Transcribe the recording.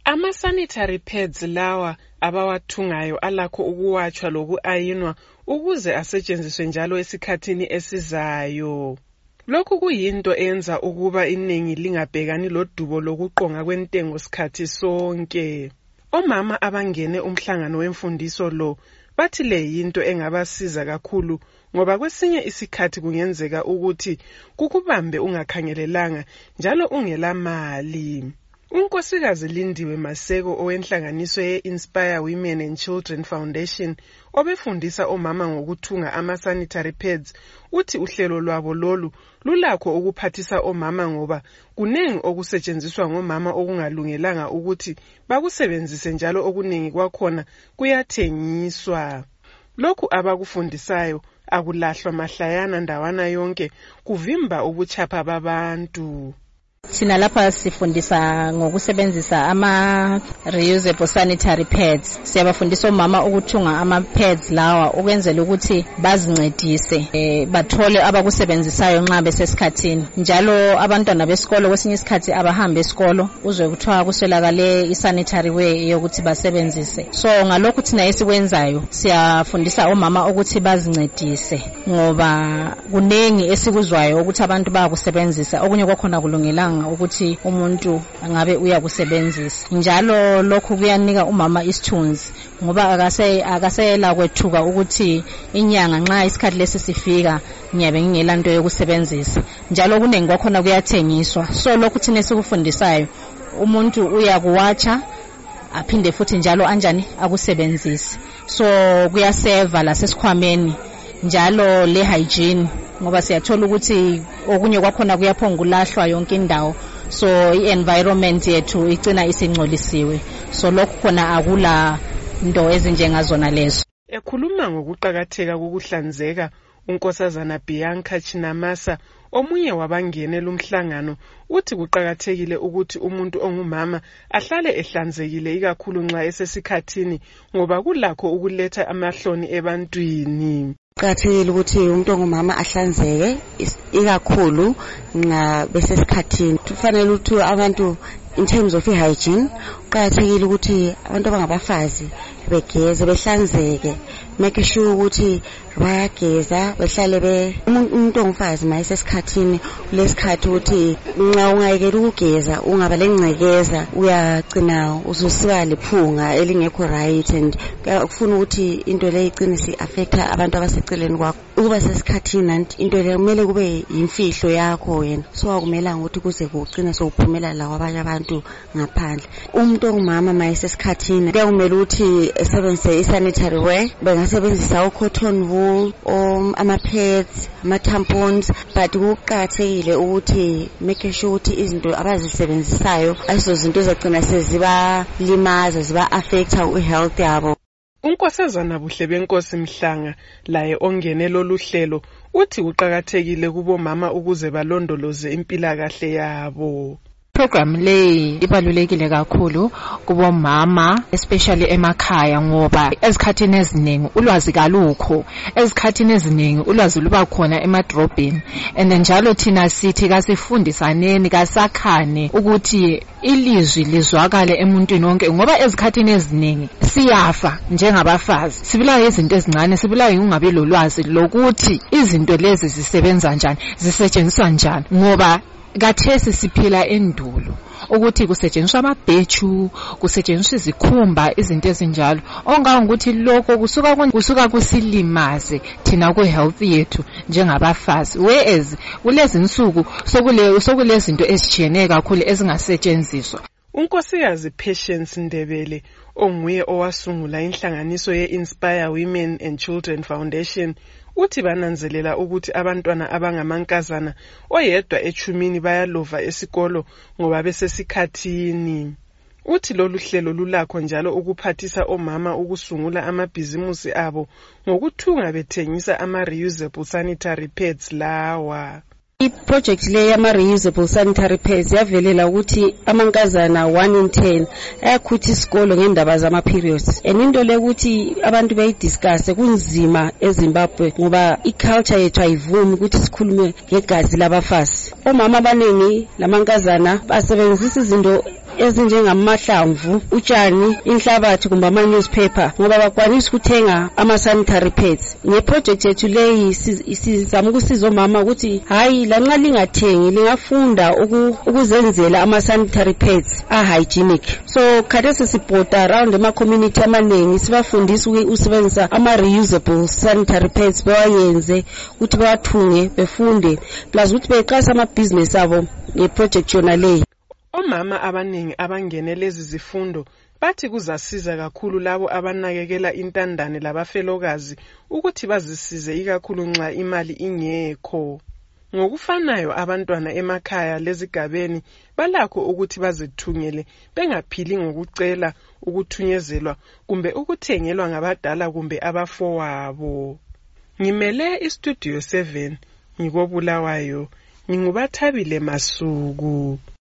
Ama-sanitary pads lawa abawathungayo alakho ukuwatshwa loku-ayinwa ukuze asetshenziswe njalo esikhathini esizayo. Lokhu kuyinto eyenza ukuba iningi lingabhekani lodubo lokuqonga kwentengo sikhathi sonke. Omama abangene umhlangano wemfundiso lo bathi le yinto engabasiza kakhulu ngoba kwesinye isikhathi kungenzeka ukuthi kukubambe ungakhangelelanga njalo ungela mali. Unkosikazi Lindiwe Maseko owenhlanganiso ye-Inspire Women and Children Foundation obefundisa omama ngokuthunga ama-sanitary pads uthi uhlelo lwabo lolu lulakho ukuphathisa omama ngoba kuningi okusetshenziswa ngomama okungalungelanga ukuthi bakusebenzise njalo okuningi kwakhona kuyathengiswa. Lokhu abakufundisayo akulahlwa mahlayana ndawana yonke kuvimba ubuchapha babantu. Thina lapha sifundisa ngokusebenzisa ama-reusable sanitary pads. Siyabafundisa omama ukuthunga ama-pads lawa ukwenzela ukuthi bazincedise bathole abakusebenzisayo nxa besesikhathini. Njalo abantwana besikolo kwesinye isikhathi abahambe esikolo uzwe kuthiwa kuswelakale i-sanitary way yokuthi basebenzise. So ngalokhu thina esikwenzayo siyafundisa omama ukuthi bazincedise ngoba kunengi esikuzwayo ukuthi abantu bayakusebenzisa okunye kwakhona kulungelanga ukuthi umuntu angabe uyakusebenzisa. Njalo lokhu kuyanika umama isithunzi ngoba akasela kwethuka ukuthi inyanga nxa isikhathi lesi sifika ngiyabe ngingela nto yokusebenzisa. Njalo kunengi kwakhona kuyathengiswa. So lokhu thina sikufundisayo umuntu uyakuwatsha aphinde futhi njalo anjani akusebenzise. So kuyaseva la sesikhwameni njalo le hygiene ngoba siyathola ukuthi okunye kwakhona kuyaphonga kulahlwa yonke indawo. So i-environment yethu igcina isingcolisiwe. So lokhu khona akula nto ezinjengazona lezo. Ekhuluma ngokuqhakatheka kokuhlanzeka unkosazana Bianca Chinamasa omunye wabangene lumhlangano uthi kuqhakathekile ukuthi umuntu ongumama ahlale ehlanzekile ikakhulu nxa esesikhathini ngoba kulakho ukuletha amahloni ebantwini. Kuqakathekile ukuthi umuntu ongumama ahlanzeke ikakhulu nxa besesikhathini. Kufanele ukuthi abantu in terms of hygiene kuqakathekile ukuthi abantu abangabafazi begeze behlanzeke, make sure ukuthi bayageza behlale umuntu ongumfazi maye sesikhathini lesikhathi ukuthi nxa ungayekela ukugeza ungaba lengcekeza uyagcina ususiba lephunga elingekho right and kufuna ukuthi into le igcine si affecta abantu abaseceleni kwakho. Ukuba sesikhathini into le kumele kube yimfihlo yakho wena, so akumelanga ukuthi kuze kugcine sokuphumela la kwabanye abantu ngaphandle. Umuntu ongumama maye sesikhathini kumele ukuthi esebenzise i-sanitary wear, bengasebenzisa cotton wool ama-pads, ama-tampons, but kuqakathekile ukuthi make sure ukuthi izinto abazisebenzisayo ayizozinto ezagcina sezibalimaza ziba-affecta i-health yabo. Unkosazana Buhle Benkosi Mhlanga laye ongene lolu hlelo uthi kuqhakathekile kubomama ukuze balondoloze impilakahle yabo. Program le ibalulekile kakhulu kubomama especially emakhaya ngoba ezikhathini eziningi ulwazi kalukho, ezikhathini eziningi ulwazi luba khona emadrobheni and njalo thina sithi kasifundisaneni kasakhane ukuthi ilizwi lizwakale emuntwini wonke ngoba ezikhathini eziningi siyafa njengabafazi, sibulawa izinto ezincane, sibulawa ungabe lolwazi lokuthi izinto lezi zisebenza njani, zisetshenziswa njani ngoba kathesi siphila endulo ukuthi kusetshenziswa amabhechu, kusetshenziswa izikhumba, izinto ezinjalo ongangokuthi lokho kusuka kusilimaze thina ku-health yethu njengabafazi. Whereas kulezi insuku sokulezinto ezitshiyeneyo kakhulu ezingasetshenziswa. Unkosikazi Patience Ndebele onguye owasungula inhlanganiso ye-Inspire Women and Children Foundation uthi bananzelela ukuthi abantwana abangamankazana oyedwa echumini bayalova esikolo ngoba besesikhathini. Uthi lolu hlelo lulakho njalo ukuphathisa omama ukusungula amabhizimusi abo ngokuthunga bethengisa ama-reusable sanitary pads lawa. I-project le yama-reusable sanitary pads yavelela ukuthi amankazana 1 in 10 ayakhutha isikolo ngendaba zama-periods. And into le ukuthi abantu bayidiscusse kunzima eZimbabwe ngoba i-culture yethu ayivumi ukuthi sikhulume ngegazi labafazi. Omama abaningi lamankazana basebenzisa izinto ezinjengamahlamvu, utshani, inhlabathi kumbe ama-newspaper ngoba bakwanisa ukuthenga ama-sanitary pads. Ngeproject yethu leyi sizama ukusiza omama ukuthi hayi lanxa lingathengi lingafunda ukuzenzela ama-sanitary pads a-hygienic. So khathesi sibhoda around ema-community amaningi sibafundisa ukusebenzisa ama-reusable sanitary pads bewayenze ukuthi bawathunge befunde plus ukuthi beqasa amabhizinesi abo ngeproject yona leyi. Omama abaningi abangene lezi zifundo bathi kuzasiza kakhulu labo abanakekela intandane labafelokazi ukuthi bazisize ikakhulu nxa imali ingekho. Ngokufanayo abantwana emakhaya lezigabeni balakho ukuthi bazithungele bengaphili ngokucela ukuthunyezelwa kumbe ukuthengelwa ngabadala kumbe abafowabo. Ngimele iStudio 7 ngikoBulawayo, nginguBathabile Masuku.